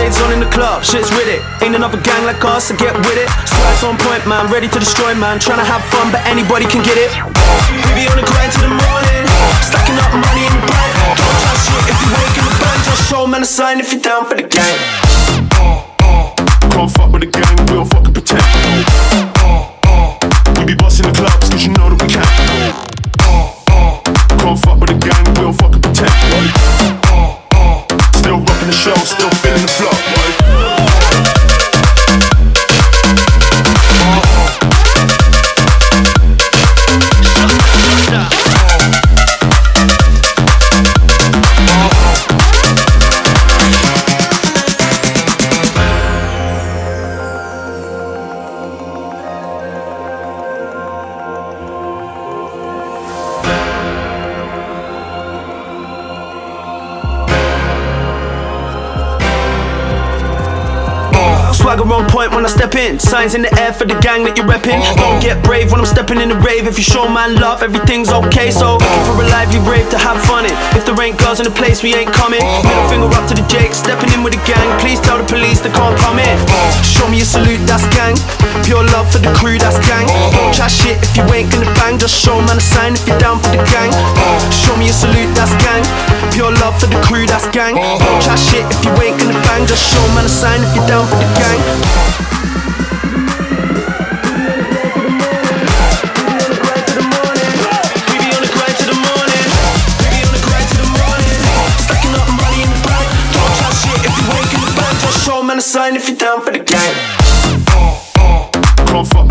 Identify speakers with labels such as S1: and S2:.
S1: shades on in the club, shit's with it. Ain't another gang like us, so get with it. Swag's on point, man, ready to destroy, man. Tryna have fun, but anybody can get it. We be on the grind till the morning, stacking up money in the bank. Don't try shit if you wake in the bank. Just show man a sign if you're down for the gang.
S2: Can't fuck with the gang, we don't fucking pretend. We be busting the clubs, cause you know that we can. Can't fuck with the gang, we don't fucking pretend. Still rocking the show, still feeling the flow.
S1: Swagger on point when I step in. Signs in the air for the gang that you're repping. Don't get brave when I'm stepping in the rave. If you show man love, everything's okay. So looking for a lively rave to have fun in. If there ain't girls in the place, we ain't coming. Middle finger up to the Jake, stepping in with the gang. Please tell the police they can't come in. Show me a salute, that's gang. Pure love for the crew, that's gang. Don't try shit if you ain't gonna bang. Just show man a sign if you're down for the gang. Show me a salute, that's gang. Pure love for the crew, that's gang. Don't try shit if you ain't gonna bang. Just show man a sign if you're down for the gang. We be on the grind till the morning. We be on the grind till the morning. Stacking up money in the bank. Don't try shit if you ain't in the bank. Just show man a sign if you're down for the gang.
S2: Can't fuck